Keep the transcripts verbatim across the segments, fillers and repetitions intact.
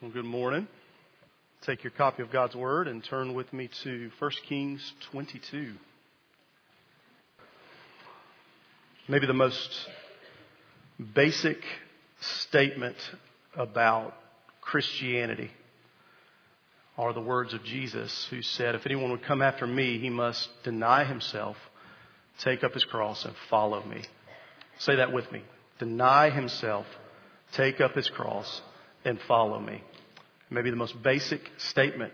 Well, good morning. Take your copy of God's Word and turn with me to First Kings twenty-two. Maybe the most basic statement about Christianity are the words of Jesus, who said, if anyone would come after me, he must deny himself, take up his cross, and follow me. Say that with me. Deny himself, take up his cross, and follow me. Maybe the most basic statement.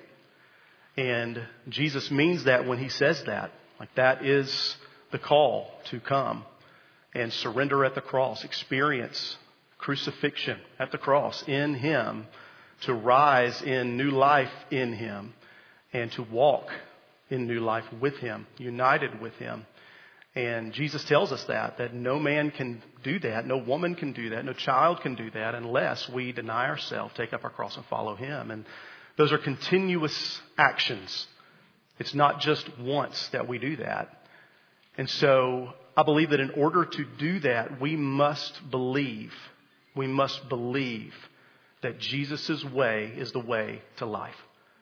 And Jesus means that when he says that. Like that is the call to come and surrender at the cross, experience crucifixion at the cross in him, to rise in new life in him, and to walk in new life with him, united with him. And Jesus tells us that, that no man can do that, no woman can do that, no child can do that unless we deny ourselves, take up our cross and follow him. And those are continuous actions. It's not just once that we do that. And so I believe that in order to do that, we must believe, we must believe that Jesus' way is the way to life.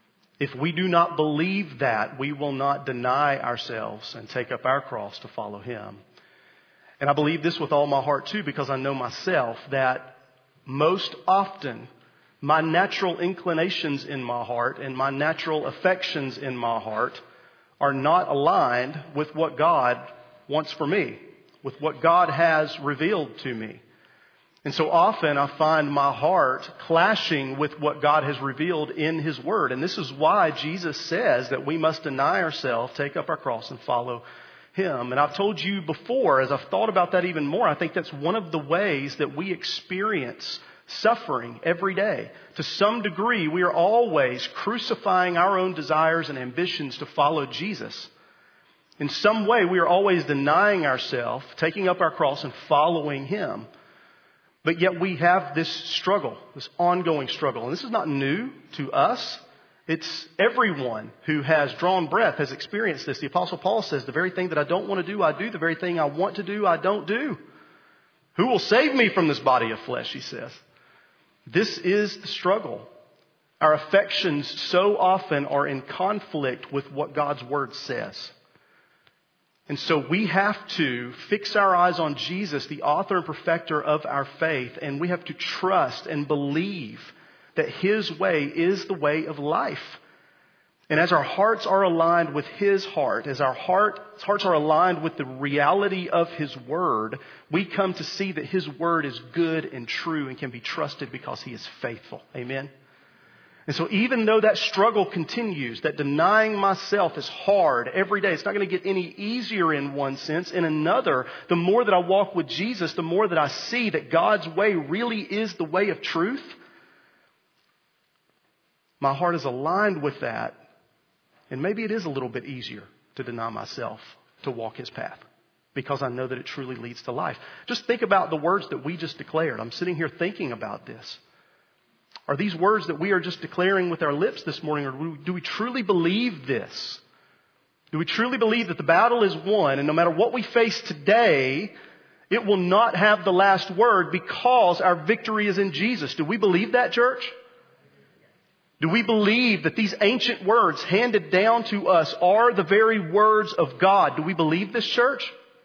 If we do not believe that, we will not deny ourselves and take up our cross to follow him. And I believe this with all my heart too, because I know myself that most often my natural inclinations in my heart and my natural affections in my heart are not aligned with what God wants for me, with what God has revealed to me. And so often I find my heart clashing with what God has revealed in his word. And this is why Jesus says that we must deny ourselves, take up our cross, and follow him. And I've told you before, as I've thought about that even more, I think that's one of the ways that we experience suffering every day. To some degree, we are always crucifying our own desires and ambitions to follow Jesus. In some way, we are always denying ourselves, taking up our cross, and following him. But yet we have this struggle, this ongoing struggle. And this is not new to us. It's everyone who has drawn breath has experienced this. The Apostle Paul says, the very thing that I don't want to do, I do. The very thing I want to do, I don't do. Who will save me from this body of flesh, he says. This is the struggle. Our affections so often are in conflict with what God's word says. And so we have to fix our eyes on Jesus, the author and perfecter of our faith, and we have to trust and believe that his way is the way of life. And as our hearts are aligned with his heart, as our heart, hearts are aligned with the reality of his word, we come to see that his word is good and true and can be trusted because he is faithful. Amen? And so even though that struggle continues, that denying myself is hard every day, it's not going to get any easier in one sense. In another, the more that I walk with Jesus, the more that I see that God's way really is the way of truth. My heart is aligned with that. And maybe it is a little bit easier to deny myself to walk his path, because I know that it truly leads to life. Just think about the words that we just declared. I'm sitting here thinking about this. Are these words that we are just declaring with our lips this morning, or do we truly believe this? Do we truly believe that the battle is won, and no matter what we face today, it will not have the last word because our victory is in Jesus? Do we believe that, church? Do we believe that these ancient words handed down to us are the very words of God? Do we believe this, church?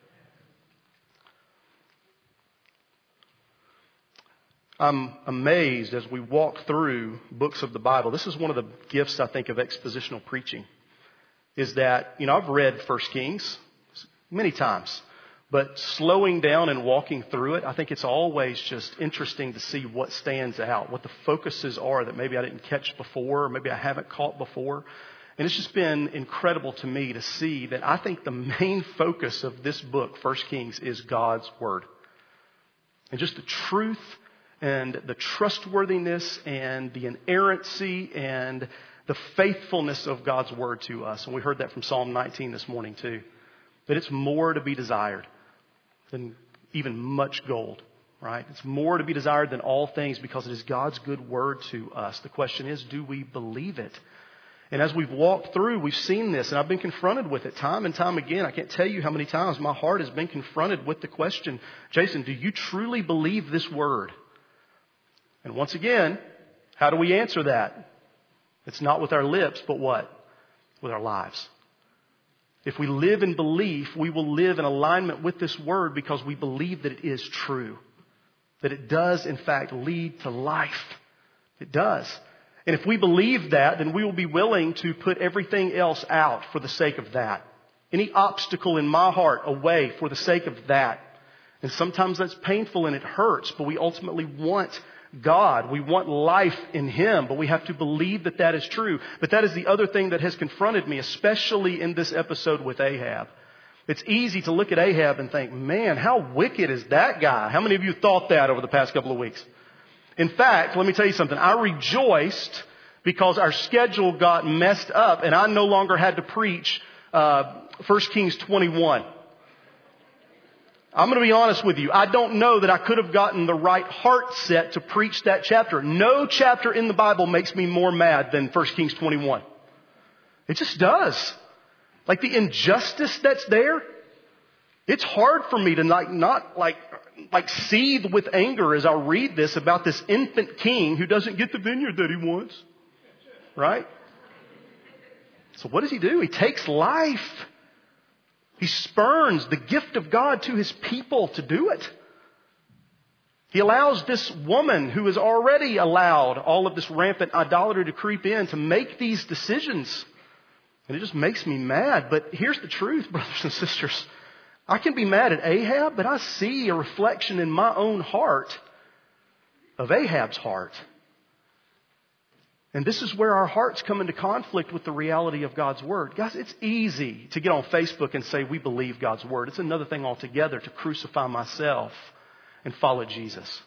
I'm amazed as we walk through books of the Bible. This is one of the gifts, I think, of expositional preaching, is that, you know, I've read First Kings many times, but slowing down and walking through it, I think it's always just interesting to see what stands out, what the focuses are that maybe I didn't catch before, or maybe I haven't caught before. And it's just been incredible to me to see that I think the main focus of this book, First Kings, is God's Word. And just the truth and the trustworthiness and the inerrancy and the faithfulness of God's word to us. And we heard that from Psalm nineteen this morning too. That it's more to be desired than even much gold, right? It's more to be desired than all things because it is God's good word to us. The question is, do we believe it? And as we've walked through, we've seen this, and I've been confronted with it time and time again. I can't tell you how many times my heart has been confronted with the question, Jason, do you truly believe this word? And once again, How do we answer that? It's not with our lips, but what? With our lives. If we live in belief, we will live in alignment with this word because we believe that it is true. That it does, in fact, lead to life. It does. And if we believe that, then we will be willing to put everything else out for the sake of that. Any obstacle in my heart away for the sake of that. And sometimes that's painful and it hurts, but we ultimately want God. We want life in Him, but we have to believe that that is true. But that is the other thing that has confronted me, especially in this episode with Ahab. It's easy to look at Ahab and think, man, how wicked is that guy? How many of you thought that over the past couple of weeks? In fact, let me tell you something. I rejoiced because our schedule got messed up and I no longer had to preach uh, First Kings twenty-one. I'm going to be honest with you. I don't know that I could have gotten the right heart set to preach that chapter. No chapter in the Bible makes me more mad than First Kings twenty-one. It just does. Like the injustice that's there. It's hard for me to like, not like, like seethe with anger as I read this about this infant king who doesn't get the vineyard that he wants. Right? So what does he do? He takes life. He spurns the gift of God to His people to do it. He allows this woman who has already allowed all of this rampant idolatry to creep in to make these decisions. And it just makes me mad. But here's the truth, brothers and sisters. I can be mad at Ahab, but I see a reflection in my own heart of Ahab's heart. And this is where our hearts come into conflict with the reality of God's Word. Guys, it's easy to get on Facebook and say we believe God's Word. It's another thing altogether to crucify myself and follow Jesus.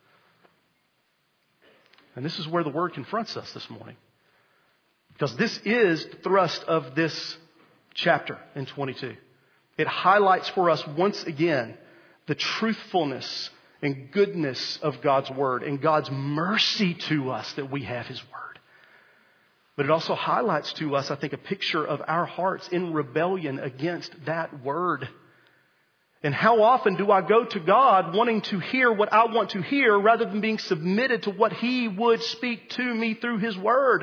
And this is where the Word confronts us this morning. Because this is the thrust of this chapter in twenty-two. It highlights for us once again the truthfulness and goodness of God's Word and God's mercy to us that we have His Word. But it also highlights to us, I think, a picture of our hearts in rebellion against that Word. And how often do I go to God wanting to hear what I want to hear rather than being submitted to what He would speak to me through His Word?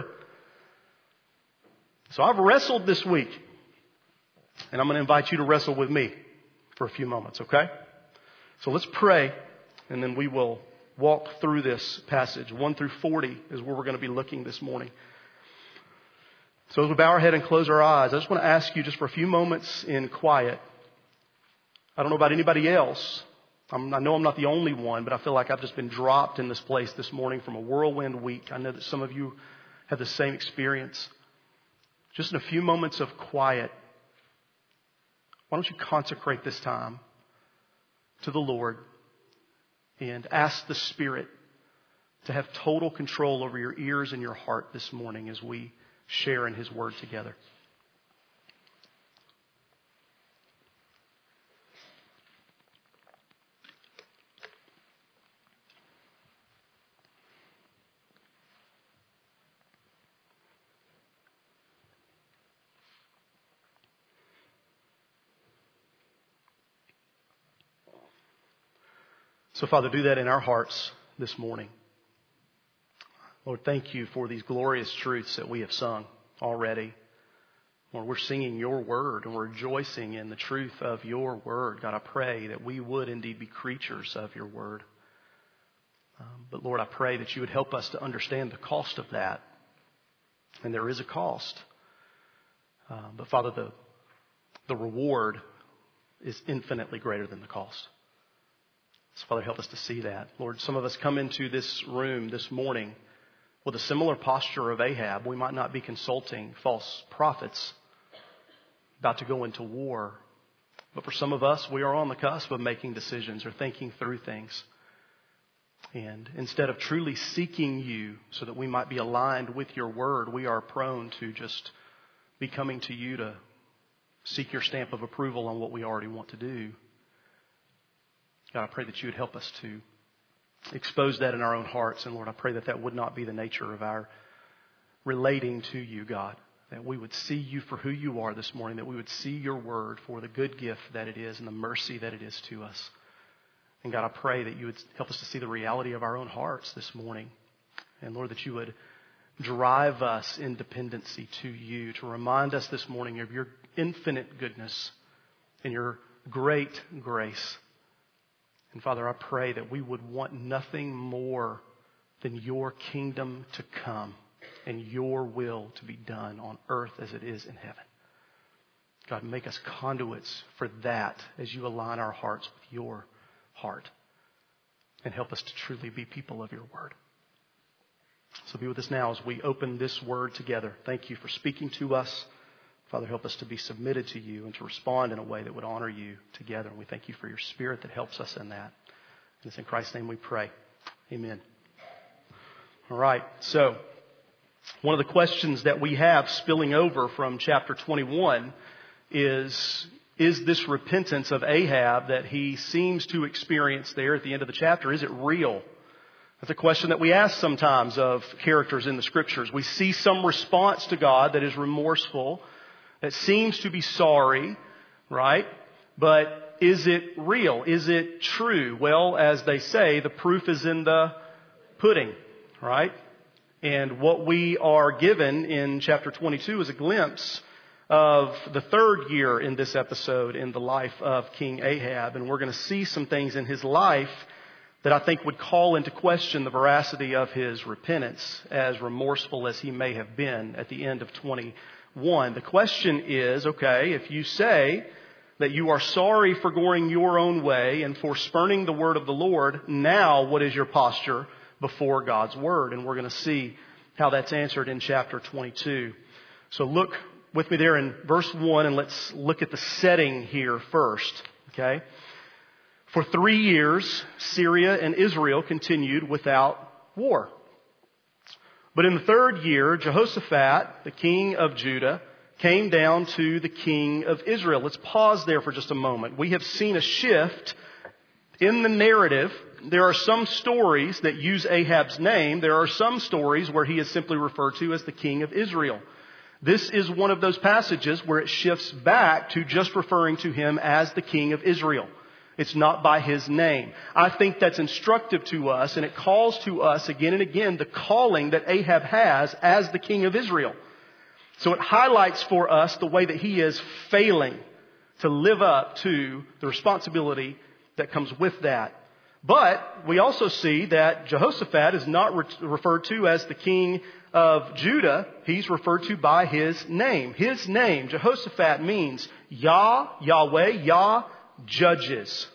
So I've wrestled this week. And I'm going to invite you to wrestle with me for a few moments, okay? So let's pray, and then we will walk through this passage. one through forty is where we're going to be looking this morning. So as we bow our head and close our eyes, I just want to ask you just for a few moments in quiet. I don't know about anybody else. I'm, I know I'm not the only one, but I feel like I've just been dropped in this place this morning from a whirlwind week. I know that some of you have the same experience. Just in a few moments of quiet, why don't you consecrate this time to the Lord and ask the Spirit to have total control over your ears and your heart this morning as we share in His Word together. So, Father, do that in our hearts this morning. Lord, thank you for these glorious truths that we have sung already. Lord, we're singing your word and we're rejoicing in the truth of your word. God, I pray that we would indeed be creatures of your word. Um, but Lord, I pray that you would help us to understand the cost of that. And there is a cost. Um, but Father, the, the reward is infinitely greater than the cost. So Father, help us to see that. Lord, some of us come into this room this morning with a similar posture of Ahab. We might not be consulting false prophets about to go into war. But for some of us, we are on the cusp of making decisions or thinking through things. And instead of truly seeking you so that we might be aligned with your word, we are prone to just be coming to you to seek your stamp of approval on what we already want to do. God, I pray that you would help us to expose that in our own hearts. And Lord, I pray that that would not be the nature of our relating to you, God. That we would see you for who you are this morning. That we would see your word for the good gift that it is and the mercy that it is to us. And God, I pray that you would help us to see the reality of our own hearts this morning. And Lord, that you would drive us in dependency to you, to remind us this morning of your infinite goodness and your great grace. And Father, I pray that we would want nothing more than your kingdom to come and your will to be done on earth as it is in heaven. God, make us conduits for that as you align our hearts with your heart. And help us to truly be people of your word. So be with us now as we open this word together. Thank you for speaking to us. Father, help us to be submitted to you and to respond in a way that would honor you together. And we thank you for your Spirit that helps us in that. And it's in Christ's name we pray. Amen. All right. So one of the questions that we have spilling over from chapter twenty-one is, is this repentance of Ahab that he seems to experience there at the end of the chapter, is it real? That's a question that we ask sometimes of characters in the Scriptures. We see some response to God that is remorseful, that seems to be sorry, right? But is it real? Is it true? Well, as they say, the proof is in the pudding, right? And what we are given in chapter twenty-two is a glimpse of the third year in this episode in the life of King Ahab. And we're going to see some things in his life that I think would call into question the veracity of his repentance, as remorseful as he may have been at the end of twenty-one. The question is, okay, if you say that you are sorry for going your own way and for spurning the word of the Lord, now what is your posture before God's word? And we're going to see how that's answered in chapter twenty-two. So look with me there in verse one, and let's look at the setting here first, okay? For three years, Syria and Israel continued without war. But in the third year, Jehoshaphat, the king of Judah, came down to the king of Israel. Let's pause there for just a moment. We have seen a shift in the narrative. There are some stories that use Ahab's name. There are some stories where he is simply referred to as the king of Israel. This is one of those passages where it shifts back to just referring to him as the king of Israel. It's not by his name. I think that's instructive to us, and it calls to us again and again the calling that Ahab has as the king of Israel. So it highlights for us the way that he is failing to live up to the responsibility that comes with that. But we also see that Jehoshaphat is not re- referred to as the king of Judah. He's referred to by his name. His name, Jehoshaphat, means Yah, Yahweh, Yah, judges.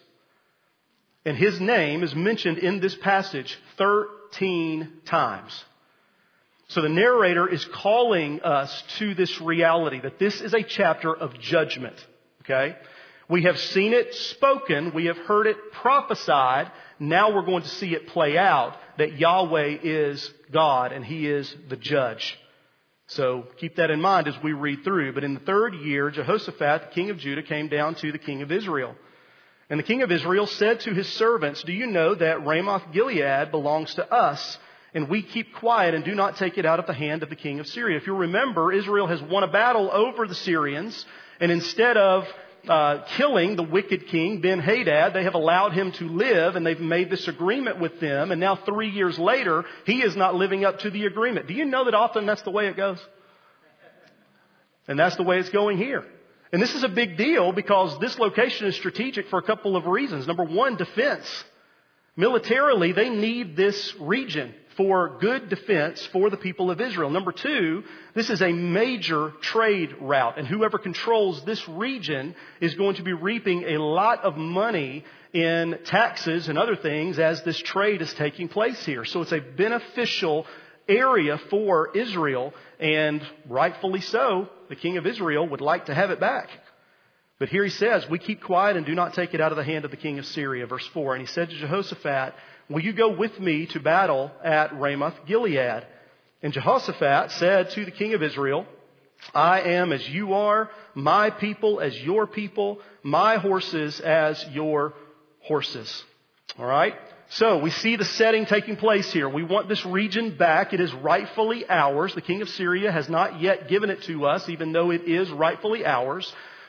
And his name is mentioned in this passage thirteen times. So the narrator is calling us to this reality that this is a chapter of judgment. Okay? We have seen it spoken. We have heard it prophesied. Now we're going to see it play out that Yahweh is God and he is the judge. So keep that in mind as we read through. But in the third year, Jehoshaphat, the king of Judah, came down to the king of Israel. And the king of Israel said to his servants, "Do you know that Ramoth Gilead belongs to us? And we keep quiet and do not take it out of the hand of the king of Syria." If you remember, Israel has won a battle over the Syrians. And instead of uh, killing the wicked king, Ben-Hadad, they have allowed him to live. And they've made this agreement with them. And now three years later, he is not living up to the agreement. Do you know that often that's the way it goes? And that's the way it's going here. And this is a big deal because this location is strategic for a couple of reasons. Number one, defense. Militarily, they need this region for good defense for the people of Israel. Number two, this is a major trade route. And whoever controls this region is going to be reaping a lot of money in taxes and other things as this trade is taking place here. So it's a beneficial area for Israel, and rightfully so, the king of Israel would like to have it back. But here he says, "We keep quiet and do not take it out of the hand of the king of Syria." Verse four, "And he said to Jehoshaphat, 'Will you go with me to battle at Ramoth Gilead?' And Jehoshaphat said to the king of Israel, 'I am as you are, my people as your people, my horses as your horses.'" All right? So we see the setting taking place here. We want this region back. It is rightfully ours. The king of Syria has not yet given it to us, even though it is rightfully ours.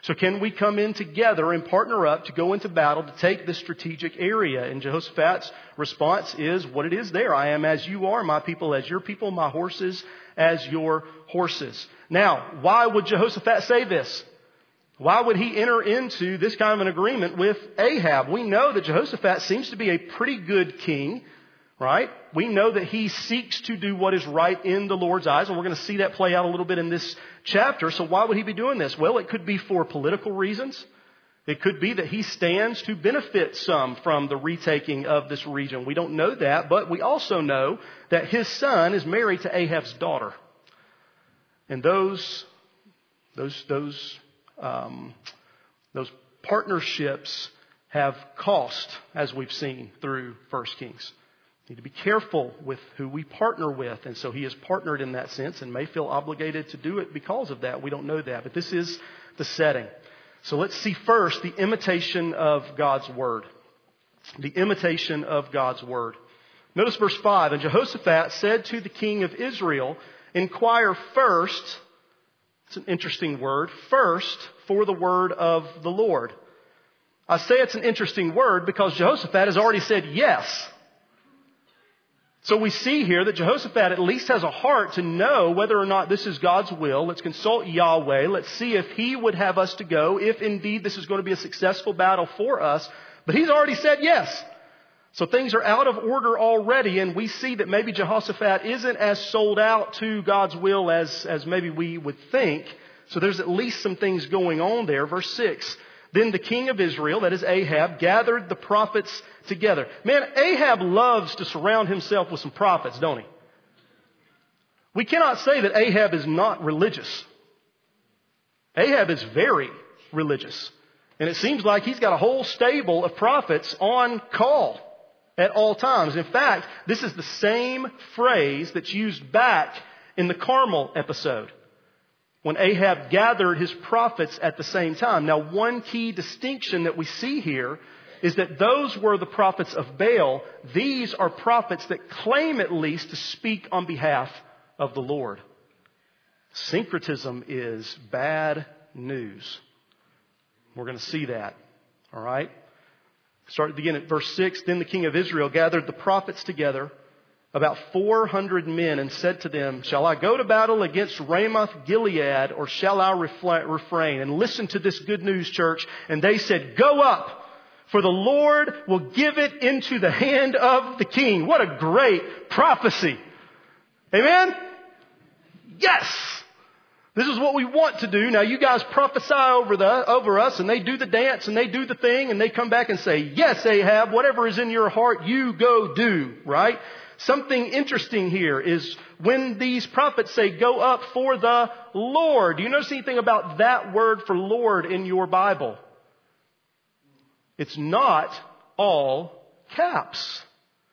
So can we come in together and partner up to go into battle to take this strategic area? And Jehoshaphat's response is what it is there. I am as you are, my people as your people, my horses as your horses. Now, why would Jehoshaphat say this? Why would he enter into this kind of an agreement with Ahab? We know that Jehoshaphat seems to be a pretty good king, right? We know that he seeks to do what is right in the Lord's eyes, and we're going to see that play out a little bit in this chapter. So why would he be doing this? Well, it could be for political reasons. It could be that he stands to benefit some from the retaking of this region. We don't know that, but we also know that his son is married to Ahab's daughter. And those, those, those, um, those partnerships have cost, as we've seen through First Kings. We need to be careful with who we partner with. And so he is partnered in that sense and may feel obligated to do it because of that. We don't know that. But this is the setting. So let's see first the imitation of God's word. The imitation of God's word. Notice verse five. And Jehoshaphat said to the king of Israel, inquire first, it's an interesting word, first for the word of the Lord. I say it's an interesting word because Jehoshaphat has already said yes. So we see here that Jehoshaphat at least has a heart to know whether or not this is God's will. Let's consult Yahweh. Let's see if He would have us to go, if indeed this is going to be a successful battle for us. But he's already said yes. So things are out of order already, and we see that maybe Jehoshaphat isn't as sold out to God's will as, as maybe we would think. So there's at least some things going on there. Verse six. Then the king of Israel, that is Ahab, gathered the prophets together. Man, Ahab loves to surround himself with some prophets, don't he? We cannot say that Ahab is not religious. Ahab is very religious. And it seems like he's got a whole stable of prophets on call at all times. In fact, this is the same phrase that's used back in the Carmel episode, when Ahab gathered his prophets at the same time. Now, one key distinction that we see here is that those were the prophets of Baal. These are prophets that claim at least to speak on behalf of the Lord. Syncretism is bad news. We're going to see that. All right? Start again at verse six. Then the king of Israel gathered the prophets together, about four hundred men, and said to them, shall I go to battle against Ramoth Gilead, or shall I refrain? And listen to this good news, church. And they said, go up, for the Lord will give it into the hand of the king. What a great prophecy. Amen? Yes! This is what we want to do. Now you guys prophesy over the over us, and they do the dance and they do the thing, and they come back and say, yes, Ahab, whatever is in your heart, you go do, right? Something interesting here is when these prophets say, go up for the Lord. Do you notice anything about that word for Lord in your Bible? It's not all caps.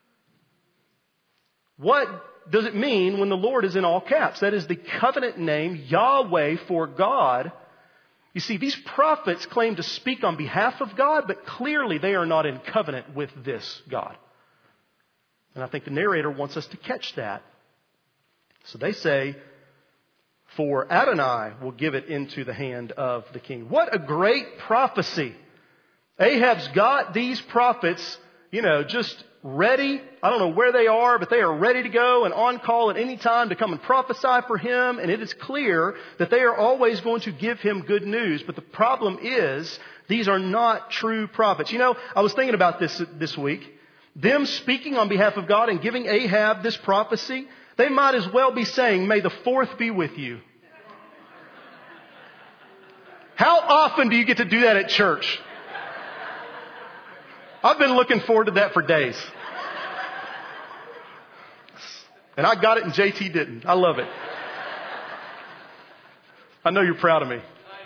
What does it mean when the Lord is in all caps? That is the covenant name, Yahweh, for God. You see, these prophets claim to speak on behalf of God, but clearly they are not in covenant with this God. And I think the narrator wants us to catch that. So they say, for Adonai will give it into the hand of the king. What a great prophecy. Ahab's got these prophets, you know, just ready. I don't know where they are, but they are ready to go and on call at any time to come and prophesy for him. And it is clear that they are always going to give him good news. But the problem is, these are not true prophets. You know, I was thinking about this this week. Them speaking on behalf of God and giving Ahab this prophecy, they might as well be saying, may the fourth be with you. How often do you get to do that at church? I've been looking forward to that for days. And I got it and J T didn't. I love it. I know you're proud of me.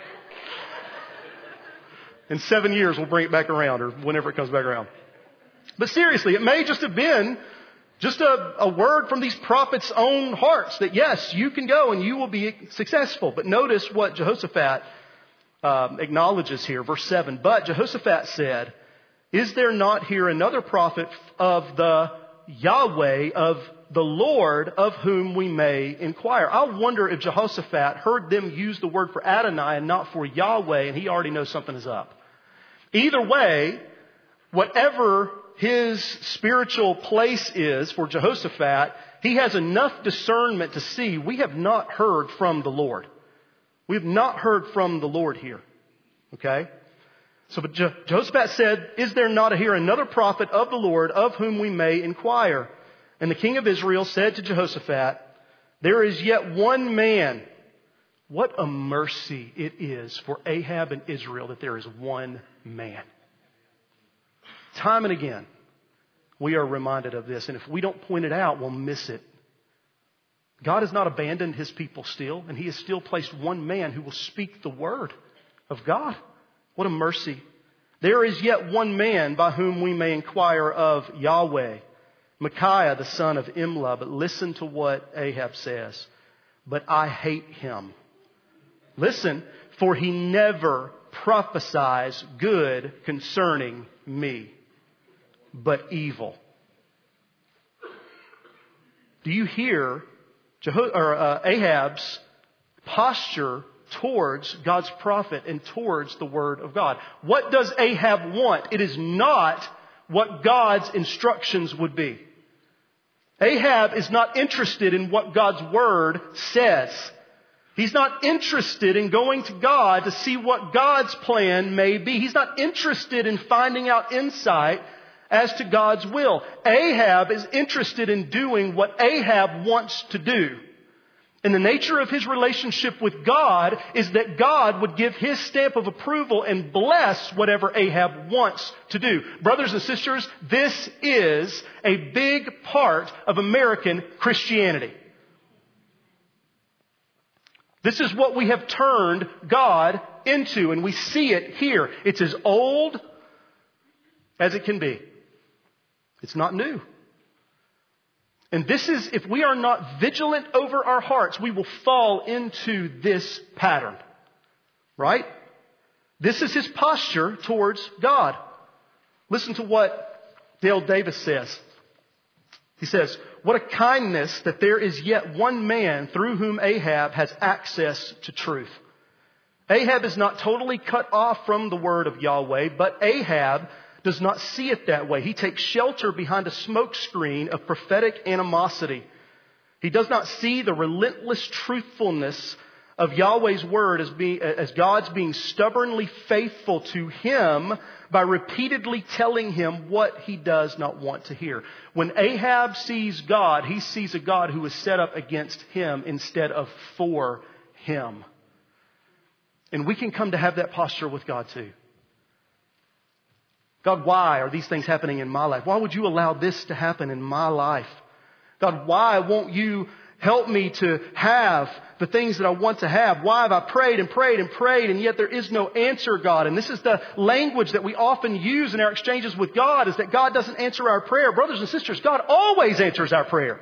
In seven years, we'll bring it back around, or whenever it comes back around. But seriously, it may just have been just a, a word from these prophets' own hearts that, yes, you can go and you will be successful. But notice what Jehoshaphat um, acknowledges here. Verse seven. But Jehoshaphat said, is there not here another prophet of the Yahweh of the Lord of whom we may inquire. I wonder if Jehoshaphat heard them use the word for Adonai and not for Yahweh, and he already knows something is up. Either way, whatever his spiritual place is for Jehoshaphat, he has enough discernment to see we have not heard from the Lord. We have not heard from the Lord here. Okay? So but Je- Jehoshaphat said, is there not here another prophet of the Lord of whom we may inquire? And the king of Israel said to Jehoshaphat, there is yet one man. What a mercy it is for Ahab and Israel that there is one man. Time and again, we are reminded of this. And if we don't point it out, we'll miss it. God has not abandoned his people still, and he has still placed one man who will speak the word of God. What a mercy. There is yet one man by whom we may inquire of Yahweh, Micaiah the son of Imlah. But listen to what Ahab says. But I hate him. Listen, for he never prophesies good concerning me, but evil. Do you hear Jeho- or, uh, Ahab's posture towards God's prophet and towards the word of God? What does Ahab want? It is not what God's instructions would be. Ahab is not interested in what God's word says. He's not interested in going to God to see what God's plan may be. He's not interested in finding out insight as to God's will. Ahab is interested in doing what Ahab wants to do. And the nature of his relationship with God is that God would give his stamp of approval and bless whatever Ahab wants to do. Brothers and sisters, this is a big part of American Christianity. This is what we have turned God into, and we see it here. It's as old as it can be. It's not new. And this is, if we are not vigilant over our hearts, we will fall into this pattern. Right? This is his posture towards God. Listen to what Dale Davis says. He says, what a kindness that there is yet one man through whom Ahab has access to truth. Ahab is not totally cut off from the word of Yahweh, but Ahab does not see it that way. He takes shelter behind a smoke screen of prophetic animosity. He does not see the relentless truthfulness of Yahweh's word as, being, as God's being stubbornly faithful to him by repeatedly telling him what he does not want to hear. When Ahab sees God, he sees a God who is set up against him instead of for him. And we can come to have that posture with God too. God, why are these things happening in my life? Why would you allow this to happen in my life? God, why won't you help me to have the things that I want to have? Why have I prayed and prayed and prayed and yet there is no answer, God? And this is the language that we often use in our exchanges with God, is that God doesn't answer our prayer. Brothers and sisters, God always answers our prayer.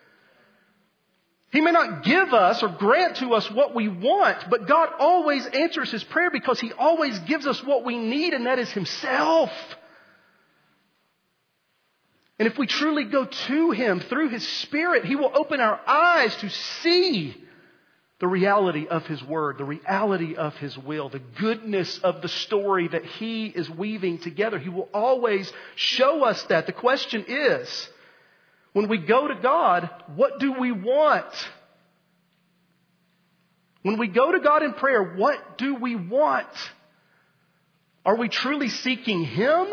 He may not give us or grant to us what we want, but God always answers his prayer because he always gives us what we need, and that is himself. And if we truly go to him through his Spirit, he will open our eyes to see the reality of his word, the reality of his will, the goodness of the story that he is weaving together. He will always show us that. The question is, when we go to God, what do we want? When we go to God in prayer, what do we want? Are we truly seeking him?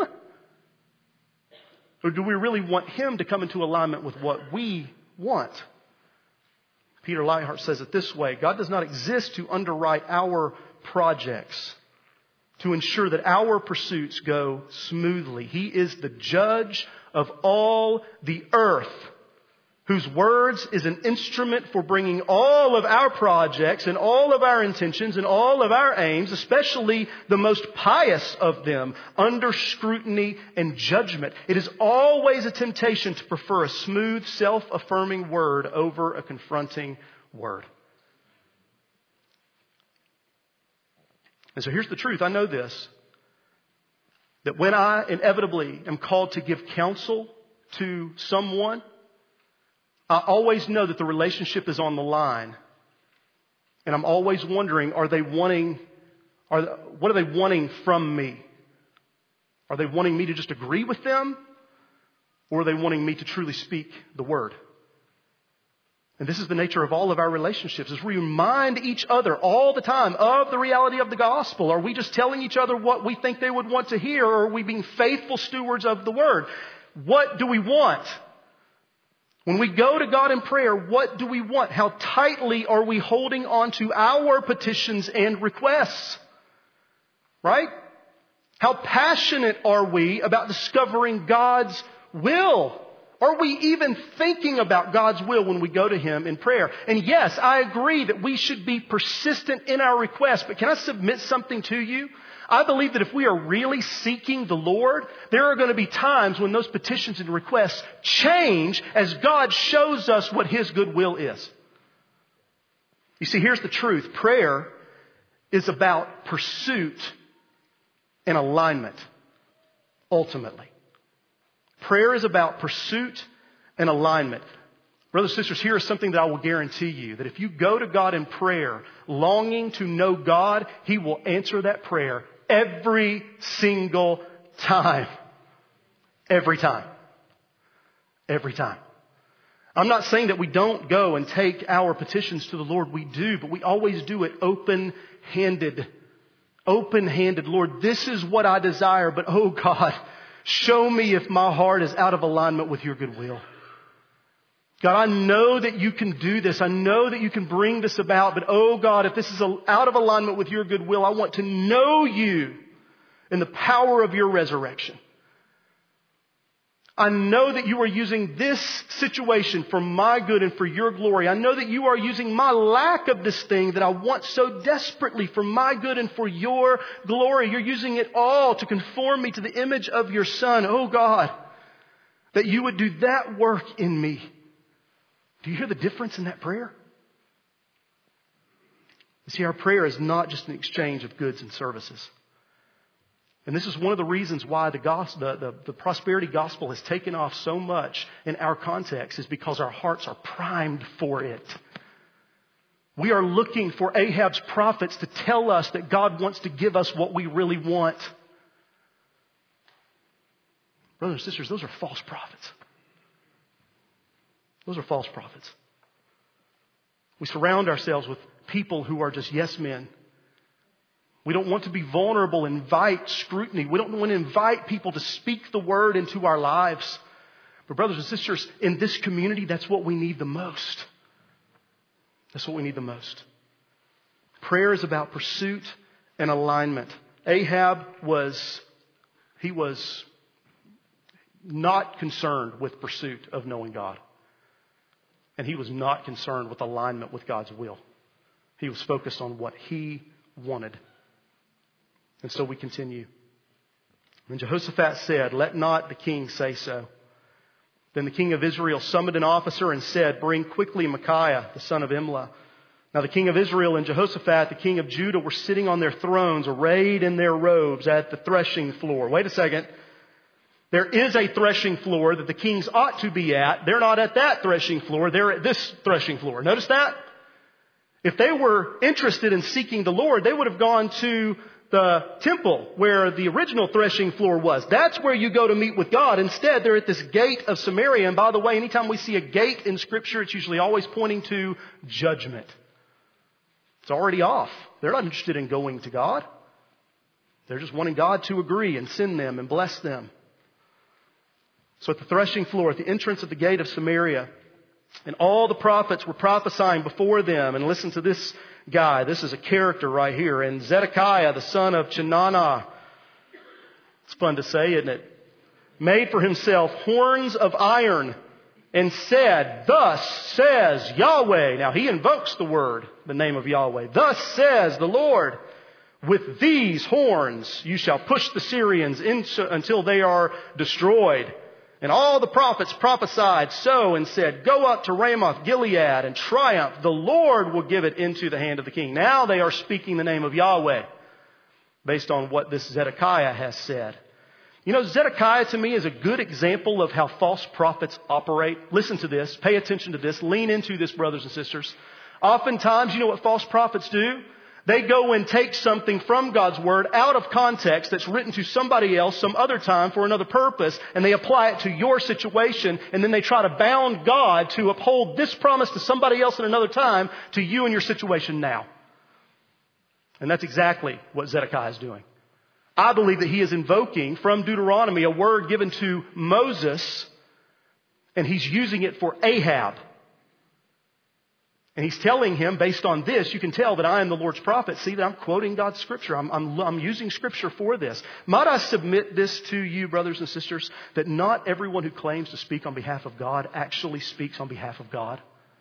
Or do we really want him to come into alignment with what we want? Peter Leithart says it this way: God does not exist to underwrite our projects, to ensure that our pursuits go smoothly. He is the judge of all the earth, whose words is an instrument for bringing all of our projects and all of our intentions and all of our aims, especially the most pious of them, under scrutiny and judgment. It is always a temptation to prefer a smooth, self-affirming word over a confronting word. And so here's the truth. I know this, that when I inevitably am called to give counsel to someone, I always know that the relationship is on the line. And I'm always wondering, are they wanting, are, what are they wanting from me? Are they wanting me to just agree with them? Or are they wanting me to truly speak the word? And this is the nature of all of our relationships, is we remind each other all the time of the reality of the gospel. Are we just telling each other what we think they would want to hear, or are we being faithful stewards of the word? What do we want? When we go to God in prayer, what do we want? How tightly are we holding on to our petitions and requests? Right? How passionate are we about discovering God's will? Are we even thinking about God's will when we go to Him in prayer? And yes, I agree that we should be persistent in our requests, but can I submit something to you? I believe that if we are really seeking the Lord, there are going to be times when those petitions and requests change as God shows us what His good will is. You see, here's the truth. Prayer is about pursuit and alignment, ultimately. Prayer is about pursuit and alignment. Brothers and sisters, here is something that I will guarantee you, that if you go to God in prayer, longing to know God, He will answer that prayer every single time. Every time. Every time. I'm not saying that we don't go and take our petitions to the Lord. We do, but we always do it open-handed. Open-handed. Lord, this is what I desire, but oh God, show me if my heart is out of alignment with your good will. God, I know that you can do this. I know that you can bring this about. But oh God, if this is out of alignment with your good will, I want to know you in the power of your resurrection. I know that you are using this situation for my good and for your glory. I know that you are using my lack of this thing that I want so desperately for my good and for your glory. You're using it all to conform me to the image of your Son. Oh God, that you would do that work in me. Do you hear the difference in that prayer? You see, our prayer is not just an exchange of goods and services. And this is one of the reasons why the, gospel, the, the, the prosperity gospel has taken off so much in our context, is because our hearts are primed for it. We are looking for Ahab's prophets to tell us that God wants to give us what we really want. Brothers and sisters, those are false prophets. Those are false prophets. We surround ourselves with people who are just yes men. We don't want to be vulnerable, invite scrutiny. We don't want to invite people to speak the word into our lives. But brothers and sisters, in this community, that's what we need the most. That's what we need the most. Prayer is about pursuit and alignment. Ahab was, he was not concerned with pursuit of knowing God. And he was not concerned with alignment with God's will. He was focused on what he wanted. And so we continue. And Jehoshaphat said, "Let not the king say so." Then the king of Israel summoned an officer and said, "Bring quickly Micaiah, the son of Imlah." Now the king of Israel and Jehoshaphat, the king of Judah, were sitting on their thrones, arrayed in their robes at the threshing floor. Wait a second. There is a threshing floor that the kings ought to be at. They're not at that threshing floor. They're at this threshing floor. Notice that? If they were interested in seeking the Lord, they would have gone to the temple where the original threshing floor was. That's where you go to meet with God. Instead, they're at this gate of Samaria. And by the way, anytime we see a gate in Scripture, it's usually always pointing to judgment. It's already off. They're not interested in going to God. They're just wanting God to agree and send them and bless them. So at the threshing floor, at the entrance of the gate of Samaria, and all the prophets were prophesying before them. And listen to this guy. This is a character right here. And Zedekiah, the son of Chenaanah. It's fun to say, isn't it? Made for himself horns of iron and said, "Thus says Yahweh." Now he invokes the word, the name of Yahweh. "Thus says the Lord, with these horns you shall push the Syrians into, until they are destroyed." And all the prophets prophesied so and said, "Go up to Ramoth Gilead and triumph. The Lord will give it into the hand of the king." Now they are speaking the name of Yahweh based on what this Zedekiah has said. You know, Zedekiah to me is a good example of how false prophets operate. Listen to this. Pay attention to this. Lean into this, brothers and sisters. Oftentimes, you know what false prophets do? They go and take something from God's Word out of context that's written to somebody else some other time for another purpose, and they apply it to your situation, and then they try to bound God to uphold this promise to somebody else in another time to you and your situation now. And that's exactly what Zedekiah is doing. I believe that he is invoking from Deuteronomy a word given to Moses, and he's using it for Ahab. And he's telling him, based on this, you can tell that I am the Lord's prophet. See that I'm quoting God's scripture. I'm, I'm, I'm using scripture for this. Might I submit this to you, brothers and sisters, that not everyone who claims to speak on behalf of God actually speaks on behalf of God?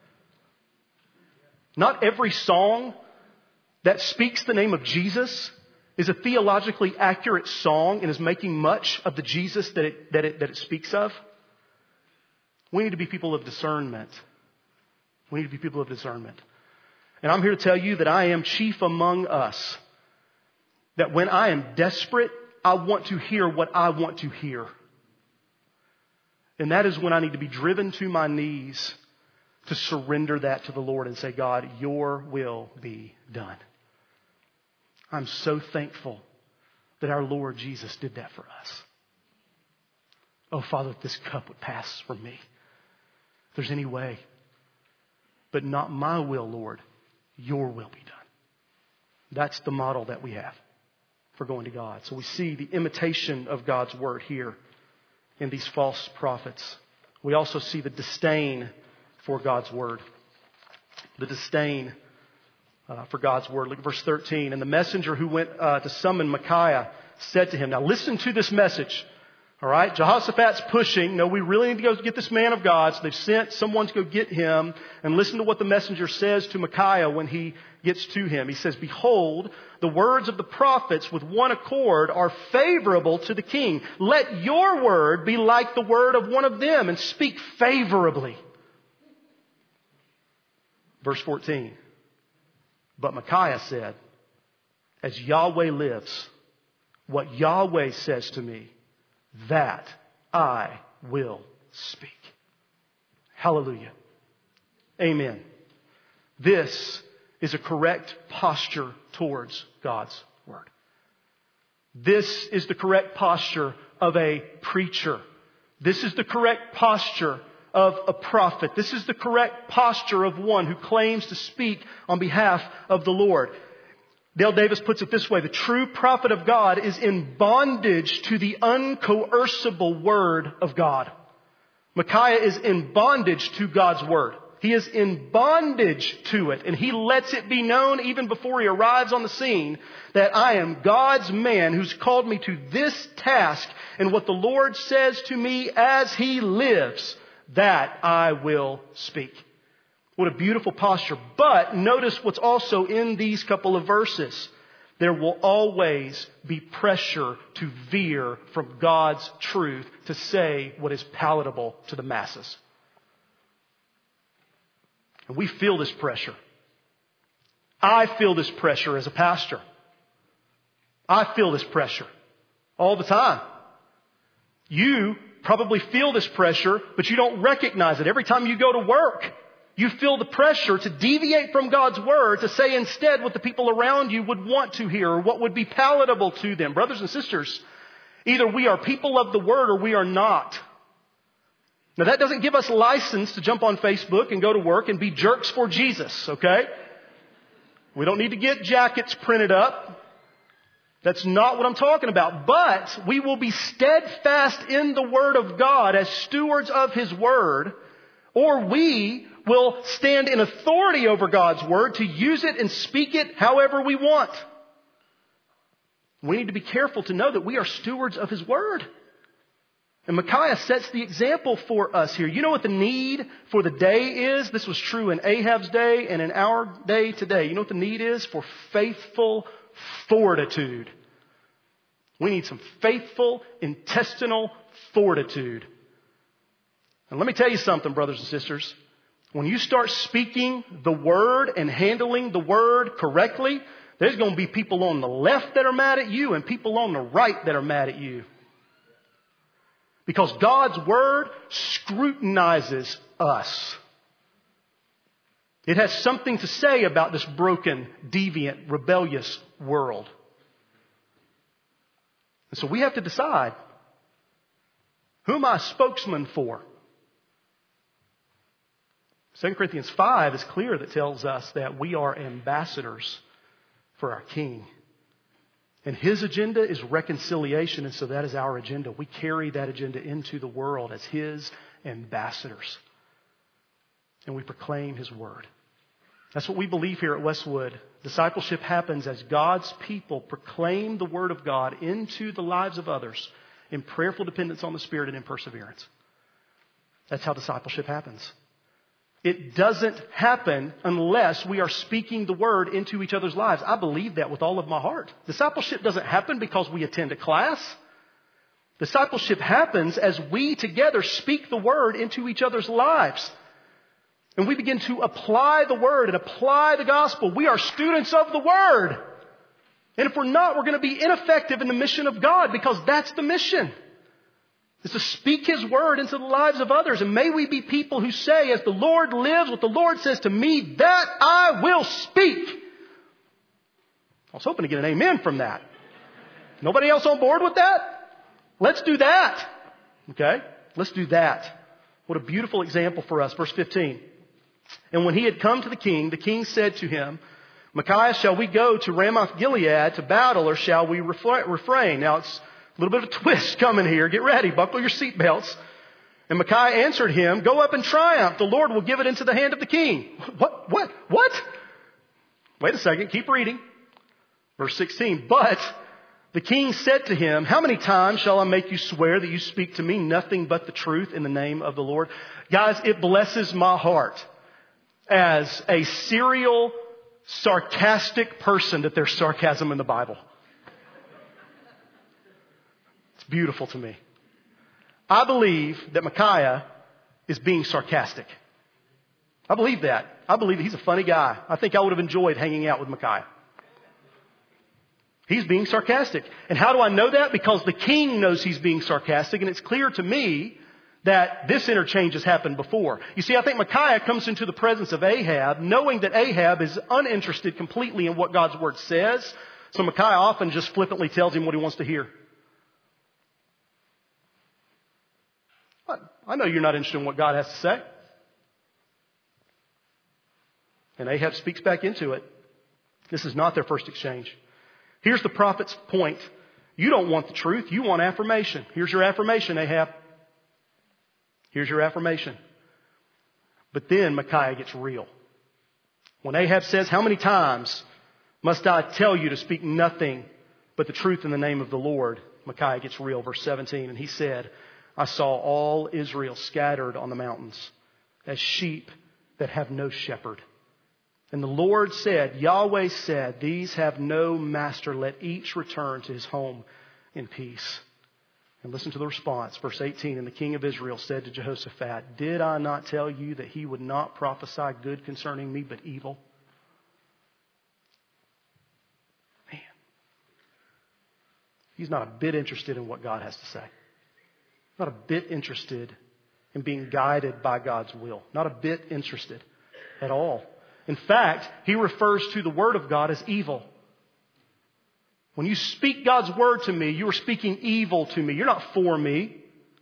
Not every song that speaks the name of Jesus is a theologically accurate song and is making much of the Jesus that it, that it, that it speaks of. We need to be people of discernment. We need to be people of discernment. And I'm here to tell you that I am chief among us. That when I am desperate, I want to hear what I want to hear. And that is when I need to be driven to my knees to surrender that to the Lord and say, God, your will be done. I'm so thankful that our Lord Jesus did that for us. Oh, Father, if this cup would pass from me. If there's any way. But not my will, Lord. Your will be done. That's the model that we have for going to God. So we see the imitation of God's word here in these false prophets. We also see the disdain for God's word. The disdain uh, for God's word. Look at verse thirteen. And the messenger who went uh, to summon Micaiah said to him, now listen to this message. All right, Jehoshaphat's pushing. No, we really need to go get this man of God. So they've sent someone to go get him. And listen to what the messenger says to Micaiah when he gets to him. He says, behold, the words of the prophets with one accord are favorable to the king. Let your word be like the word of one of them and speak favorably. Verse fourteen. But Micaiah said, as Yahweh lives, what Yahweh says to me, that I will speak. Hallelujah. Amen. This is a correct posture towards God's word. This is the correct posture of a preacher. This is the correct posture of a prophet. This is the correct posture of one who claims to speak on behalf of the Lord. Dale Davis puts it this way, the true prophet of God is in bondage to the uncoercible word of God. Micaiah is in bondage to God's word. He is in bondage to it, and he lets it be known even before he arrives on the scene that I am God's man who's called me to this task, and what the Lord says to me as he lives, that I will speak. What a beautiful posture. But notice what's also in these couple of verses. There will always be pressure to veer from God's truth to say what is palatable to the masses. And we feel this pressure. I feel this pressure as a pastor. I feel this pressure all the time. You probably feel this pressure, but you don't recognize it. Every time you go to work, you feel the pressure to deviate from God's word, to say instead what the people around you would want to hear or what would be palatable to them. Brothers and sisters, either we are people of the word or we are not. Now that doesn't give us license to jump on Facebook and go to work and be jerks for Jesus, okay? We don't need to get jackets printed up. That's not what I'm talking about. But we will be steadfast in the word of God as stewards of his word, or we will stand in authority over God's word to use it and speak it however we want. We need to be careful to know that we are stewards of his word. And Micaiah sets the example for us here. You know what the need for the day is? This was true in Ahab's day and in our day today. You know what the need is? For faithful fortitude. We need some faithful intestinal fortitude. And let me tell you something, brothers and sisters. When you start speaking the word and handling the word correctly, there's going to be people on the left that are mad at you and people on the right that are mad at you. Because God's word scrutinizes us. It has something to say about this broken, deviant, rebellious world. And so we have to decide, who am I a spokesman for? Second Corinthians five is clear that tells us that we are ambassadors for our King. And His agenda is reconciliation, and so that is our agenda. We carry that agenda into the world as His ambassadors. And we proclaim His word. That's what we believe here at Westwood. Discipleship happens as God's people proclaim the word of God into the lives of others in prayerful dependence on the Spirit and in perseverance. That's how discipleship happens. It doesn't happen unless we are speaking the word into each other's lives. I believe that with all of my heart. Discipleship doesn't happen because we attend a class. Discipleship happens as we together speak the word into each other's lives. And we begin to apply the word and apply the gospel. We are students of the word. And if we're not, we're going to be ineffective in the mission of God, because that's the mission. Is to speak His word into the lives of others. And may we be people who say, as the Lord lives, what the Lord says to me, that I will speak. I was hoping to get an amen from that. Nobody else on board with that? Let's do that. Okay? Let's do that. What a beautiful example for us. Verse fifteen. And when he had come to the king, the king said to him, Micaiah, shall we go to Ramoth Gilead to battle, or shall we refrain? Now it's a little bit of a twist coming here. Get ready. Buckle your seatbelts. And Micaiah answered him, go up in triumph. The Lord will give it into the hand of the king. What? What? What? Wait a second. Keep reading. Verse sixteen. But the king said to him, how many times shall I make you swear that you speak to me nothing but the truth in the name of the Lord? Guys, it blesses my heart as a serial, sarcastic person that there's sarcasm in the Bible. It's beautiful to me. I believe that Micaiah is being sarcastic. I believe that. I believe that he's a funny guy. I think I would have enjoyed hanging out with Micaiah. He's being sarcastic. And how do I know that? Because the king knows he's being sarcastic, and it's clear to me that this interchange has happened before. You see, I think Micaiah comes into the presence of Ahab knowing that Ahab is uninterested completely in what God's word says. So Micaiah often just flippantly tells him what he wants to hear. I know you're not interested in what God has to say. And Ahab speaks back into it. This is not their first exchange. Here's the prophet's point. You don't want the truth. You want affirmation. Here's your affirmation, Ahab. Here's your affirmation. But then Micaiah gets real. When Ahab says, how many times must I tell you to speak nothing but the truth in the name of the Lord? Micaiah gets real. Verse seventeen. And he said, I saw all Israel scattered on the mountains as sheep that have no shepherd. And the Lord said, Yahweh said, these have no master. Let each return to his home in peace. And listen to the response. Verse eighteen, and the king of Israel said to Jehoshaphat, did I not tell you that he would not prophesy good concerning me, but evil? Man. He's not a bit interested in what God has to say. Not a bit interested in being guided by God's will. Not a bit interested at all. In fact, he refers to the word of God as evil. When you speak God's word to me, you are speaking evil to me. You're not for me.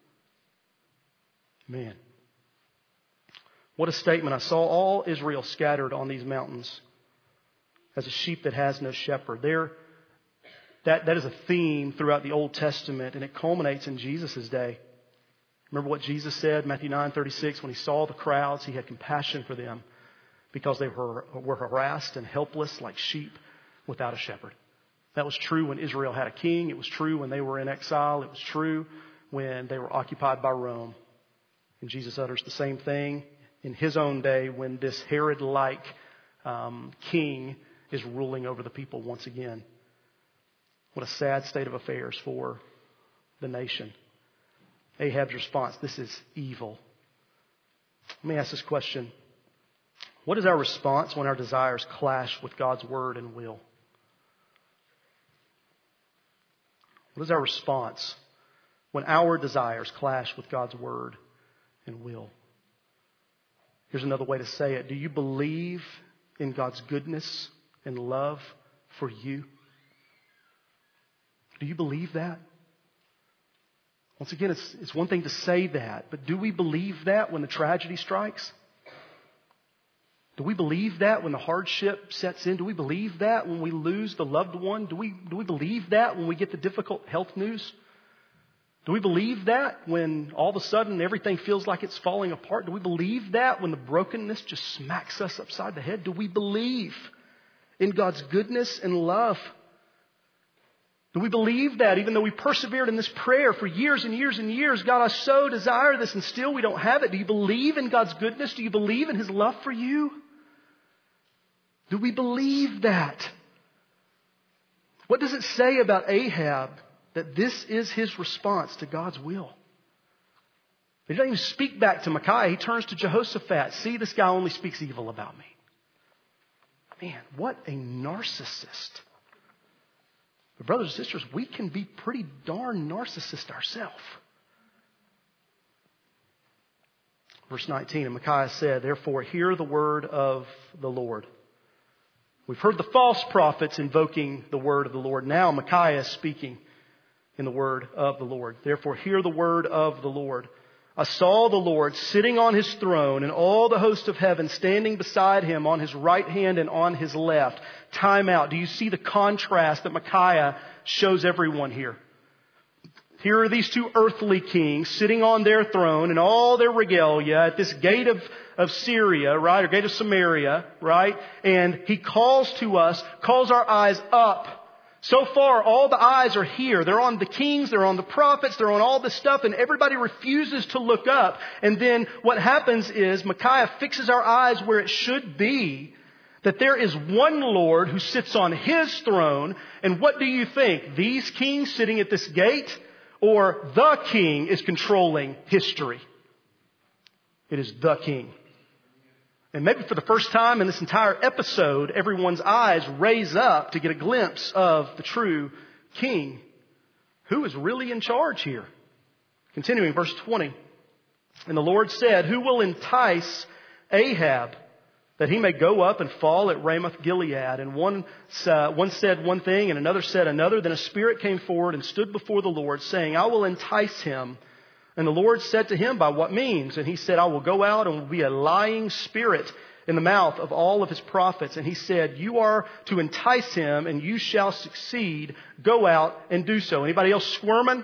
Man. What a statement. I saw all Israel scattered on these mountains as a sheep that has no shepherd. There, that, that is a theme throughout the Old Testament, and it culminates in Jesus' day. Remember what Jesus said, Matthew nine thirty-six, when he saw the crowds, he had compassion for them because they were, were harassed and helpless like sheep without a shepherd. That was true when Israel had a king. It was true when they were in exile. It was true when they were occupied by Rome. And Jesus utters the same thing in his own day when this Herod-like um, king is ruling over the people once again. What a sad state of affairs for the nation. Ahab's response, this is evil. Let me ask this question. What is our response when our desires clash with God's word and will? What is our response when our desires clash with God's word and will. Here's another way to say it. Do you believe in God's goodness and love for you? Do you believe that? Once again, it's, it's one thing to say that, but do we believe that when the tragedy strikes? Do we believe that when the hardship sets in? Do we believe that when we lose the loved one? Do we, do we believe that when we get the difficult health news? Do we believe that when all of a sudden everything feels like it's falling apart? Do we believe that when the brokenness just smacks us upside the head? Do we believe in God's goodness and love? Do we believe that even though we persevered in this prayer for years and years and years, God, I so desire this and still we don't have it? Do you believe in God's goodness? Do you believe in His love for you? Do we believe that? What does it say about Ahab that this is his response to God's will? He doesn't even speak back to Micaiah. He turns to Jehoshaphat. See, this guy only speaks evil about me. Man, what a narcissist. But brothers and sisters, we can be pretty darn narcissist ourselves. Verse nineteen, and Micaiah said, therefore hear the word of the Lord. We've heard the false prophets invoking the word of the Lord. Now Micaiah is speaking in the word of the Lord. Therefore hear the word of the Lord. I saw the Lord sitting on His throne and all the host of heaven standing beside Him on His right hand and on His left. Time out. Do you see the contrast that Micaiah shows everyone here? Here are these two earthly kings sitting on their throne in all their regalia at this gate of, of Syria, right? Or gate of Samaria, right? And He calls to us, calls our eyes up. So far, all the eyes are here. They're on the kings, they're on the prophets, they're on all this stuff, and everybody refuses to look up. And then what happens is Micaiah fixes our eyes where it should be, that there is one Lord who sits on His throne. And what do you think? These kings sitting at this gate? Or the king is controlling history? It is the king. And maybe for the first time in this entire episode, everyone's eyes raise up to get a glimpse of the true king. Who is really in charge here? Continuing, verse twenty. And the Lord said, who will entice Ahab that he may go up and fall at Ramoth Gilead? And one, uh, one said one thing and another said another. Then a spirit came forward and stood before the Lord, saying, I will entice him. And the Lord said to him, by what means? And he said, I will go out and will be a lying spirit in the mouth of all of his prophets. And he said, you are to entice him and you shall succeed. Go out and do so. Anybody else squirming?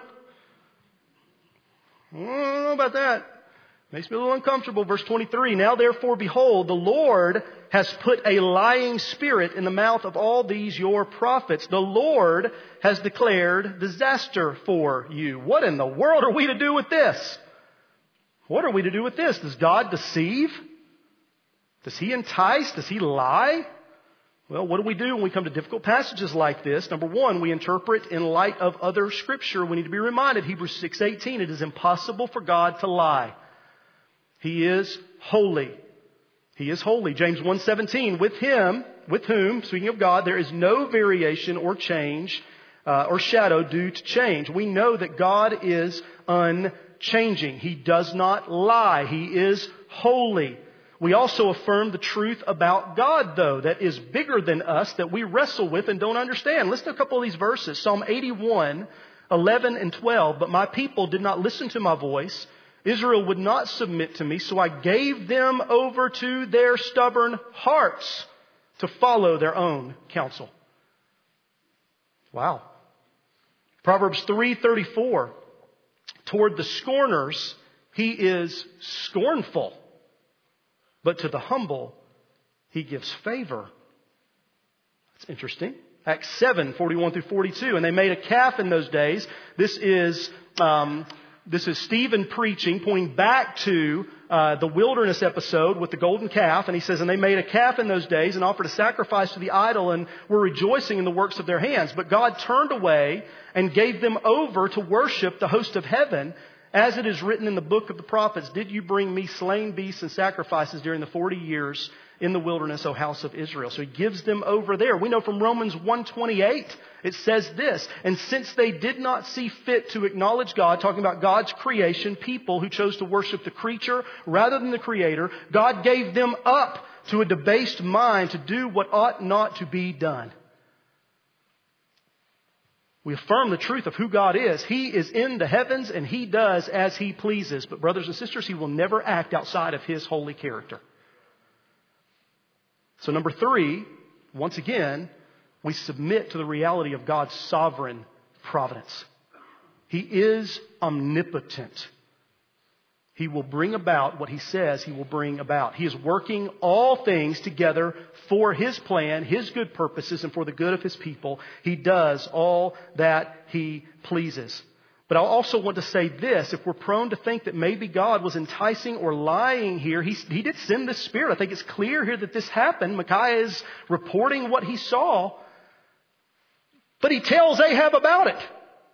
I don't know about that. Makes me a little uncomfortable. Verse twenty-three, now therefore, behold, the Lord has put a lying spirit in the mouth of all these your prophets. The Lord has declared disaster for you. What in the world are we to do with this? What are we to do with this? Does God deceive? Does He entice? Does He lie? Well, what do we do when we come to difficult passages like this? Number one, we interpret in light of other Scripture. We need to be reminded, Hebrews six eighteen, it is impossible for God to lie. He is holy. He is holy. James one seventeen, with Him, with whom, speaking of God, there is no variation or change uh, or shadow due to change. We know that God is unchanging. He does not lie. He is holy. We also affirm the truth about God, though, that is bigger than us, that we wrestle with and don't understand. Listen to a couple of these verses. Psalm eighty-one, eleven and twelve. But my people did not listen to my voice. Israel would not submit to me, so I gave them over to their stubborn hearts to follow their own counsel. Wow. Proverbs three thirty-four. Toward the scorners, He is scornful, but to the humble, He gives favor. That's interesting. Acts seven forty-one through forty-two. And they made a calf in those days. This is... Um, This is Stephen preaching, pointing back to uh, the wilderness episode with the golden calf. And he says, and they made a calf in those days and offered a sacrifice to the idol and were rejoicing in the works of their hands. But God turned away and gave them over to worship the host of heaven. As it is written in the book of the prophets, did you bring me slain beasts and sacrifices during the forty years in the wilderness, O house of Israel. So he gives them over there. We know from Romans one twenty-eight, it says this, and since they did not see fit to acknowledge God, talking about God's creation, people who chose to worship the creature rather than the Creator, God gave them up to a debased mind to do what ought not to be done. We affirm the truth of who God is. He is in the heavens and He does as He pleases. But brothers and sisters, He will never act outside of His holy character. So number three, once again, we submit to the reality of God's sovereign providence. He is omnipotent. He will bring about what He says He will bring about. He is working all things together for His plan, His good purposes, and for the good of His people. He does all that He pleases. But I also want to say this. If we're prone to think that maybe God was enticing or lying here, He, he did send this Spirit. I think it's clear here that this happened. Micaiah is reporting what he saw. But he tells Ahab about it.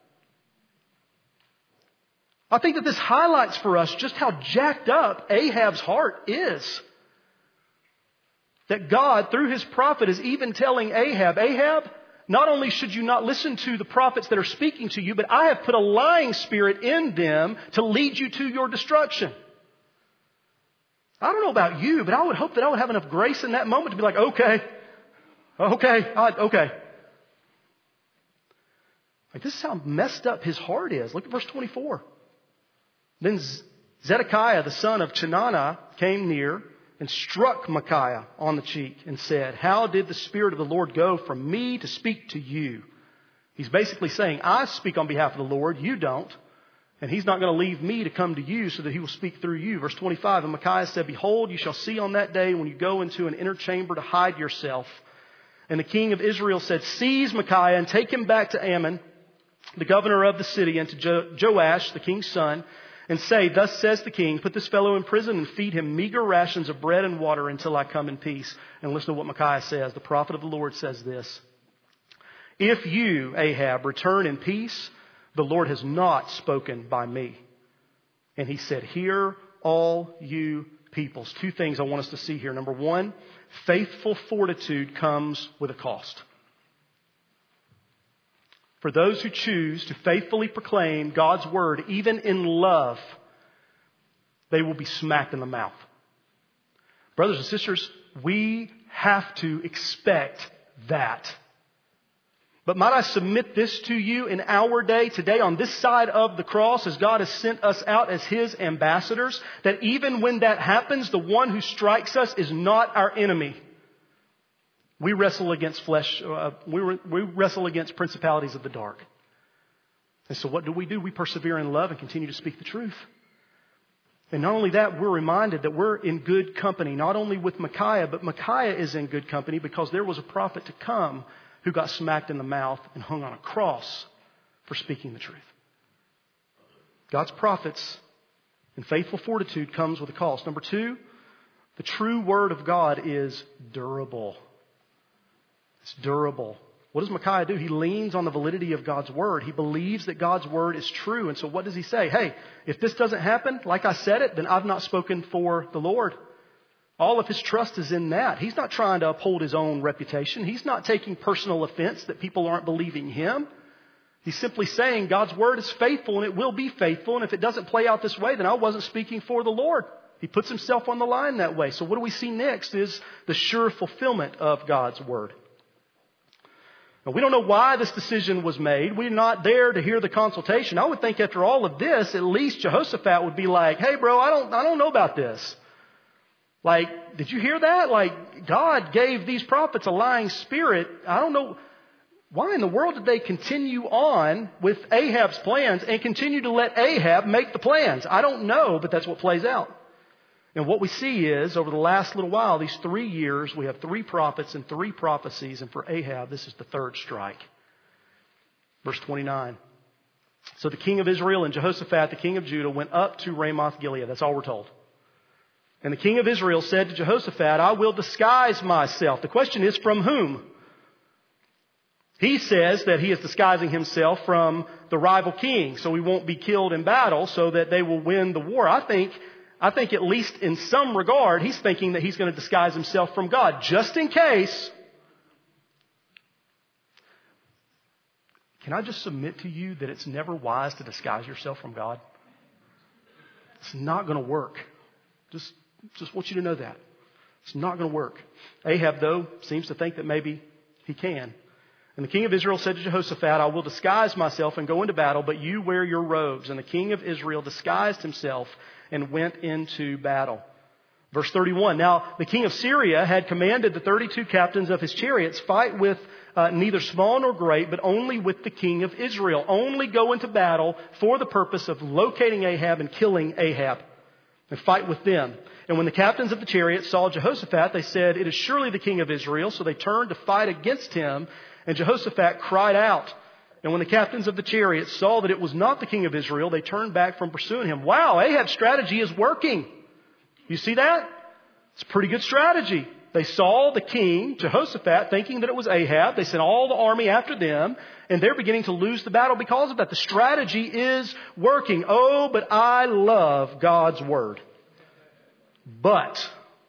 I think that this highlights for us just how jacked up Ahab's heart is. That God, through His prophet, is even telling Ahab, Ahab, not only should you not listen to the prophets that are speaking to you, but I have put a lying spirit in them to lead you to your destruction. I don't know about you, but I would hope that I would have enough grace in that moment to be like, okay, okay, I, okay. Like, this is how messed up his heart is. Look at verse twenty-four. Then Zedekiah, the son of Chenaanah, came near and struck Micaiah on the cheek and said, how did the Spirit of the Lord go from me to speak to you? He's basically saying, I speak on behalf of the Lord, you don't. And He's not going to leave me to come to you so that He will speak through you. Verse twenty-five, and Micaiah said, behold, you shall see on that day when you go into an inner chamber to hide yourself. And the king of Israel said, seize Micaiah and take him back to Ammon, the governor of the city, and to jo- Joash, the king's son, and say, thus says the king, put this fellow in prison and feed him meager rations of bread and water until I come in peace. And listen to what Micaiah says. The prophet of the Lord says this. If you, Ahab, return in peace, the Lord has not spoken by me. And he said, hear all you peoples. Two things I want us to see here. Number one, faithful fortitude comes with a cost. For those who choose to faithfully proclaim God's word, even in love, they will be smacked in the mouth. Brothers and sisters, we have to expect that. But might I submit this to you in our day, today, on this side of the cross, as God has sent us out as His ambassadors, that even when that happens, the one who strikes us is not our enemy. We wrestle against flesh, uh, we, re- we wrestle against principalities of the dark. And so what do we do? We persevere in love and continue to speak the truth. And not only that, we're reminded that we're in good company, not only with Micaiah, but Micaiah is in good company because there was a prophet to come who got smacked in the mouth and hung on a cross for speaking the truth. God's prophets and faithful fortitude comes with a cost. Number two, the true word of God is durable. It's durable. What does Micaiah do? He leans on the validity of God's word. He believes that God's word is true. And so what does he say? Hey, if this doesn't happen, like I said it, then I've not spoken for the Lord. All of his trust is in that. He's not trying to uphold his own reputation. He's not taking personal offense that people aren't believing him. He's simply saying God's word is faithful and it will be faithful. And if it doesn't play out this way, then I wasn't speaking for the Lord. He puts himself on the line that way. So what do we see next is the sure fulfillment of God's word. Now, we don't know why this decision was made. We're not there to hear the consultation. I would think after all of this, at least Jehoshaphat would be like, hey, bro, I don't, I don't know about this. Like, did you hear that? Like, God gave these prophets a lying spirit. I don't know. Why in the world did they continue on with Ahab's plans and continue to let Ahab make the plans? I don't know, but that's what plays out. And what we see is, over the last little while, these three years, we have three prophets and three prophecies. And for Ahab, this is the third strike. Verse twenty-nine. So the king of Israel and Jehoshaphat, the king of Judah, went up to Ramoth Gilead. That's all we're told. And the king of Israel said to Jehoshaphat, I will disguise myself. The question is, from whom? He says that he is disguising himself from the rival king, so he won't be killed in battle, so that they will win the war. I think I think at least in some regard, he's thinking that he's going to disguise himself from God, just in case. Can I just submit to you that it's never wise to disguise yourself from God? It's not going to work. Just, just want you to know that. It's not going to work. Ahab, though, seems to think that maybe he can. And the king of Israel said to Jehoshaphat, I will disguise myself and go into battle, but you wear your robes. And the king of Israel disguised himself and went into battle. Verse thirty-one, now the king of Syria had commanded the thirty-two captains of his chariots, fight with uh, neither small nor great, but only with the king of Israel. Only go into battle for the purpose of locating Ahab and killing Ahab, and fight with them. And when the captains of the chariots saw Jehoshaphat, they said, it is surely the king of Israel. So they turned to fight against him. And Jehoshaphat cried out. And when the captains of the chariots saw that it was not the king of Israel, they turned back from pursuing him. Wow, Ahab's strategy is working. You see that? It's a pretty good strategy. They saw the king, Jehoshaphat, thinking that it was Ahab. They sent all the army after them. And they're beginning to lose the battle because of that. The strategy is working. Oh, but I love God's word. But,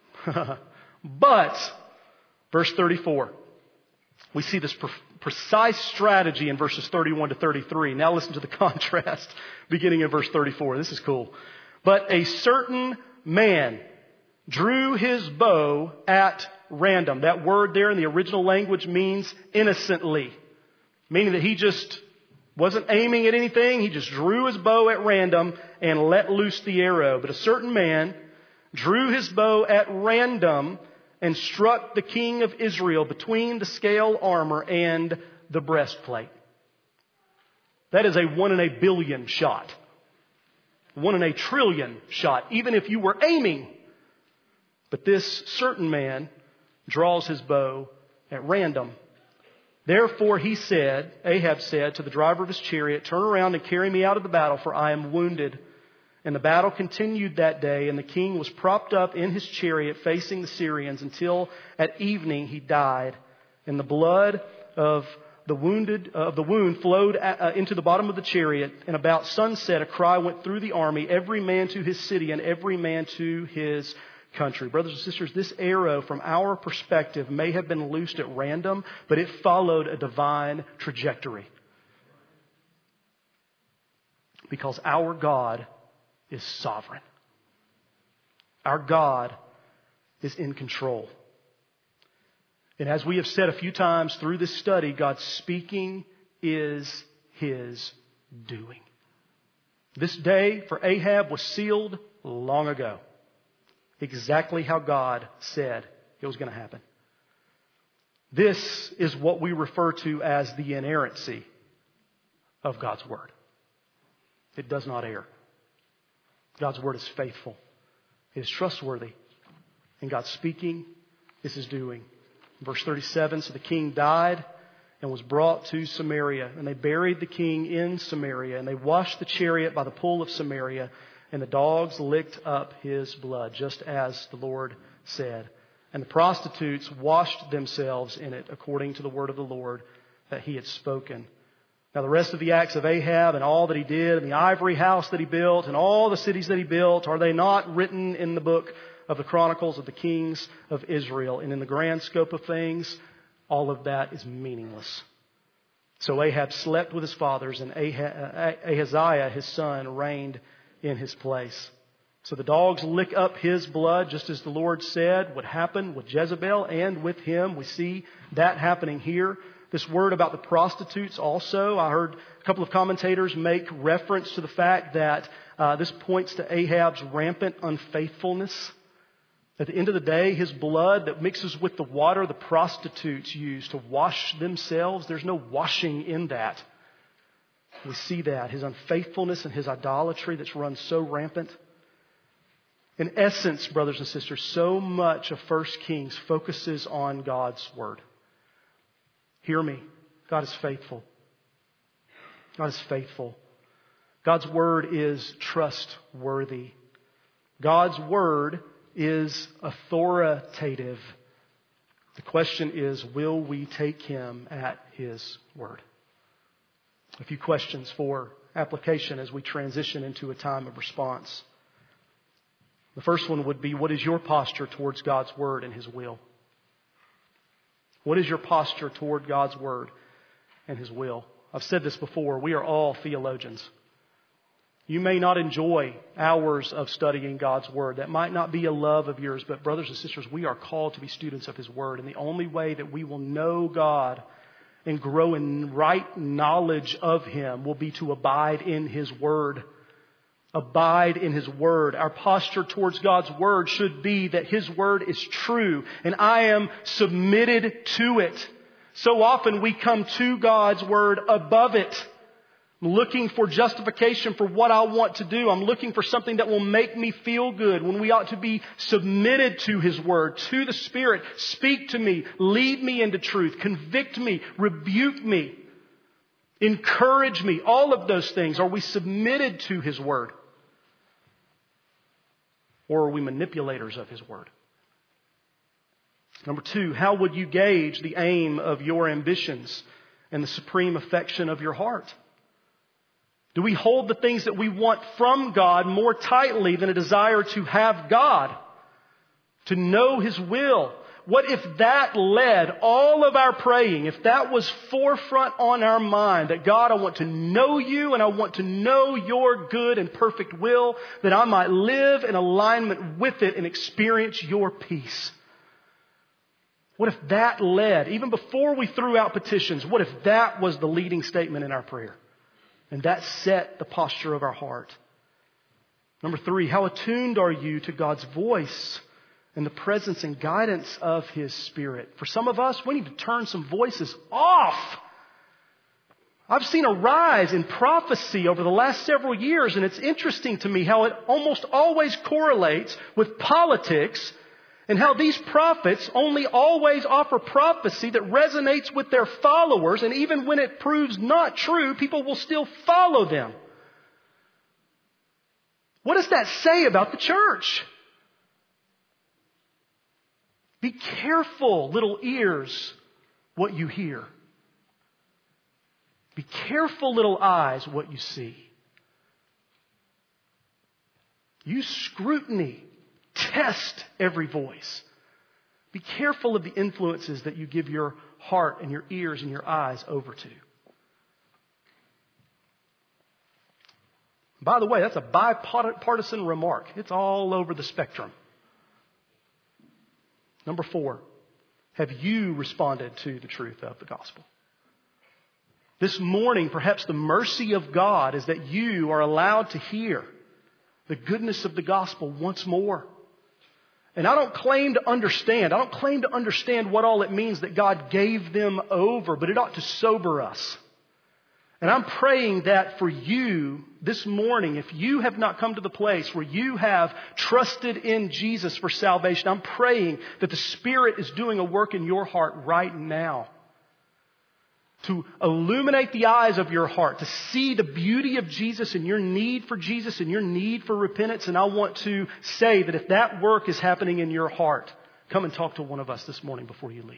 but, verse thirty-four. We see this pre- precise strategy in verses thirty-one to thirty-three. Now listen to the contrast beginning in verse thirty-four. This is cool. But a certain man drew his bow at random. That word there in the original language means innocently. Meaning that he just wasn't aiming at anything. He just drew his bow at random and let loose the arrow. But a certain man drew his bow at random and struck the king of Israel between the scale armor and the breastplate. That is a one in a billion shot. One in a trillion shot, even if you were aiming. But this certain man draws his bow at random. Therefore he said, Ahab said to the driver of his chariot, turn around and carry me out of the battle, for I am wounded. And the battle continued that day, and the king was propped up in his chariot facing the Syrians until at evening he died. And the blood of the wounded of the wound flowed uh, into the bottom of the chariot. And about sunset a cry went through the army, every man to his city and every man to his country. Brothers and sisters, this arrow from our perspective may have been loosed at random, but it followed a divine trajectory. Because our God is sovereign. Our God is in control. And as we have said a few times through this study, God's speaking is His doing. This day for Ahab was sealed long ago. Exactly how God said it was going to happen. This is what we refer to as the inerrancy of God's Word. It does not err. God's Word is faithful. It is trustworthy. And God's speaking is His doing. Verse thirty-seven, so the king died and was brought to Samaria. And they buried the king in Samaria. And they washed the chariot by the pool of Samaria. And the dogs licked up his blood, just as the Lord said. And the prostitutes washed themselves in it, according to the word of the Lord that He had spoken. Now the rest of the acts of Ahab and all that he did, and the ivory house that he built, and all the cities that he built, are they not written in the book of the Chronicles of the Kings of Israel? And in the grand scope of things, all of that is meaningless. So Ahab slept with his fathers, and Ahaziah, his son, reigned in his place. So the dogs lick up his blood, just as the Lord said would happen with Jezebel and with him. We see that happening here. This word about the prostitutes also, I heard a couple of commentators make reference to the fact that uh, this points to Ahab's rampant unfaithfulness. At the end of the day, his blood that mixes with the water the prostitutes use to wash themselves, there's no washing in that. We see that, his unfaithfulness and his idolatry that's run so rampant. In essence, brothers and sisters, so much of First Kings focuses on God's Word. Hear me. God is faithful. God is faithful. God's Word is trustworthy. God's Word is authoritative. The question is, will we take Him at His word? A few questions for application as we transition into a time of response. The first one would be, what is your posture towards God's Word and His will? What is your posture toward God's Word and His will? I've said this before. We are all theologians. You may not enjoy hours of studying God's Word. That might not be a love of yours. But brothers and sisters, we are called to be students of His Word. And the only way that we will know God and grow in right knowledge of Him will be to abide in His Word. Abide in His Word. Our posture towards God's Word should be that His Word is true and I am submitted to it. So often we come to God's Word above it. I'm looking for justification for what I want to do. I'm looking for something that will make me feel good when we ought to be submitted to His Word, to the Spirit. Speak to me. Lead me into truth. Convict me. Rebuke me. Encourage me. All of those things. Are we submitted to His Word? Or are we manipulators of His Word? Number two, how would you gauge the aim of your ambitions and the supreme affection of your heart? Do we hold the things that we want from God more tightly than a desire to have God, to know His will? What if that led all of our praying, if that was forefront on our mind, that God, I want to know You and I want to know Your good and perfect will, that I might live in alignment with it and experience Your peace? What if that led, even before we threw out petitions, what if that was the leading statement in our prayer? And that set the posture of our heart. Number three, how attuned are you to God's voice and the presence and guidance of His Spirit? For some of us, we need to turn some voices off. I've seen a rise in prophecy over the last several years, and it's interesting to me how it almost always correlates with politics, and how these prophets only always offer prophecy that resonates with their followers, and even when it proves not true, people will still follow them. What does that say about the church? Be careful, little ears, what you hear. Be careful, little eyes, what you see. Use scrutiny. Test every voice. Be careful of the influences that you give your heart and your ears and your eyes over to. By the way, that's a bipartisan remark. It's all over the spectrum. Number four, have you responded to the truth of the gospel? This morning, perhaps the mercy of God is that you are allowed to hear the goodness of the gospel once more. And I don't claim to understand. I don't claim to understand what all it means that God gave them over, but it ought to sober us. And I'm praying that for you this morning, if you have not come to the place where you have trusted in Jesus for salvation, I'm praying that the Spirit is doing a work in your heart right now to illuminate the eyes of your heart, to see the beauty of Jesus and your need for Jesus and your need for repentance. And I want to say that if that work is happening in your heart, come and talk to one of us this morning before you leave.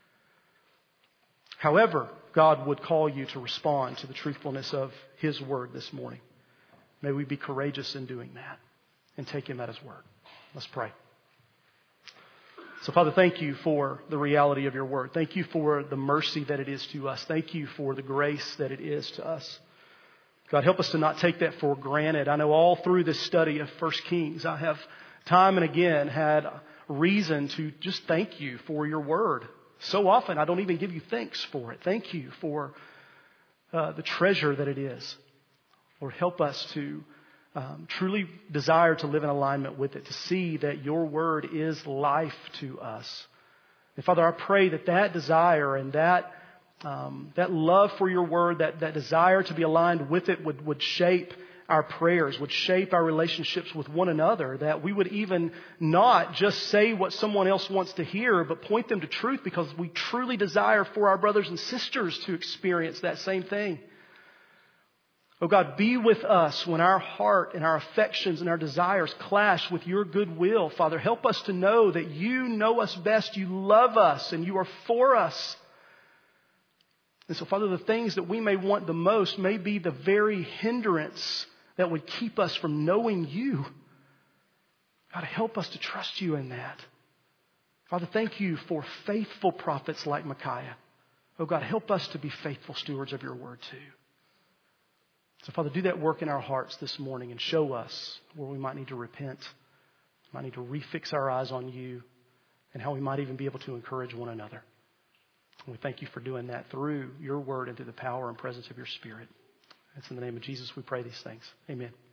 However, God would call you to respond to the truthfulness of His Word this morning. May we be courageous in doing that and take Him at His word. Let's pray. So, Father, thank You for the reality of Your Word. Thank You for the mercy that it is to us. Thank You for the grace that it is to us. God, help us to not take that for granted. I know all through this study of First Kings, I have time and again had reason to just thank You for Your Word. So often, I don't even give You thanks for it. Thank You for uh, the treasure that it is. Lord, help us to Um, truly desire to live in alignment with it, to see that Your Word is life to us. And Father, I pray that that desire and that um, that love for Your Word, that, that desire to be aligned with it would, would shape our prayers, would shape our relationships with one another, that we would even not just say what someone else wants to hear, but point them to truth because we truly desire for our brothers and sisters to experience that same thing. Oh God, be with us when our heart and our affections and our desires clash with Your good will. Father, help us to know that You know us best, You love us, and You are for us. And so, Father, the things that we may want the most may be the very hindrance that would keep us from knowing You. God, help us to trust you in that. Father, thank you for faithful prophets like Micaiah. Oh God, help us to be faithful stewards of your word too. So Father, do that work in our hearts this morning and show us where we might need to repent, might need to refix our eyes on you, and how we might even be able to encourage one another. And we thank you for doing that through your word and through the power and presence of your Spirit. It's in the name of Jesus we pray these things. Amen.